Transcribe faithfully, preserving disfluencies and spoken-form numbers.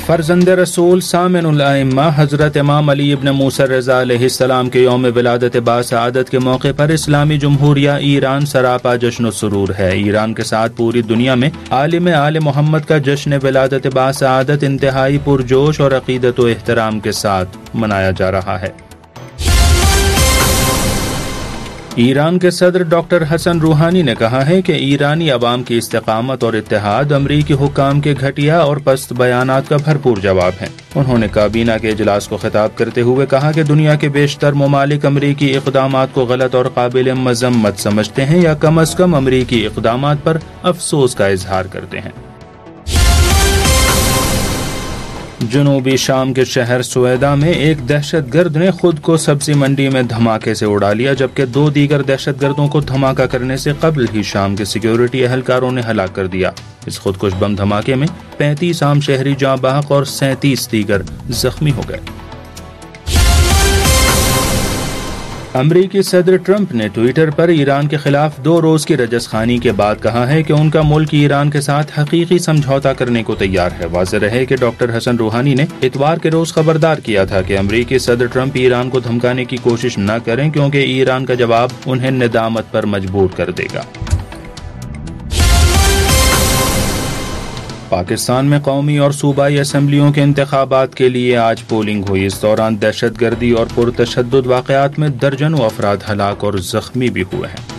فرزند رسول سامن الائمہ حضرت امام علی ابن موسیٰ رضا علیہ السلام کے یوم ولادت باسعادت کے موقع پر اسلامی جمہوریہ ایران سراپا جشن و سرور ہے۔ ایران کے ساتھ پوری دنیا میں عالم آل محمد کا جشن ولادت باسعادت انتہائی پرجوش اور عقیدت و احترام کے ساتھ منایا جا رہا ہے۔ ایران کے صدر ڈاکٹر حسن روحانی نے کہا ہے کہ ایرانی عوام کی استقامت اور اتحاد امریکی حکام کے گھٹیا اور پست بیانات کا بھرپور جواب ہے۔ انہوں نے کابینہ کے اجلاس کو خطاب کرتے ہوئے کہا کہ دنیا کے بیشتر ممالک امریکی اقدامات کو غلط اور قابل مذمت سمجھتے ہیں یا کم از کم امریکی اقدامات پر افسوس کا اظہار کرتے ہیں۔ جنوبی شام کے شہر سویدا میں ایک دہشت گرد نے خود کو سبزی منڈی میں دھماکے سے اڑا لیا، جبکہ دو دیگر دہشت گردوں کو دھماکہ کرنے سے قبل ہی شام کے سیکیورٹی اہلکاروں نے ہلاک کر دیا۔ اس خودکش بم دھماکے میں پینتیس عام شہری جاں بحق اور سینتیس دیگر زخمی ہو گئے۔ امریکی صدر ٹرمپ نے ٹویٹر پر ایران کے خلاف دو روز کی رجس خوانی کے بعد کہا ہے کہ ان کا ملک ایران کے ساتھ حقیقی سمجھوتا کرنے کو تیار ہے۔ واضح رہے کہ ڈاکٹر حسن روحانی نے اتوار کے روز خبردار کیا تھا کہ امریکی صدر ٹرمپ ایران کو دھمکانے کی کوشش نہ کریں کیونکہ ایران کا جواب انہیں ندامت پر مجبور کر دے گا۔ پاکستان میں قومی اور صوبائی اسمبلیوں کے انتخابات کے لیے آج پولنگ ہوئی۔ اس دوران دہشت گردی اور پرتشدد واقعات میں درجنوں افراد ہلاک اور زخمی بھی ہوئے ہیں۔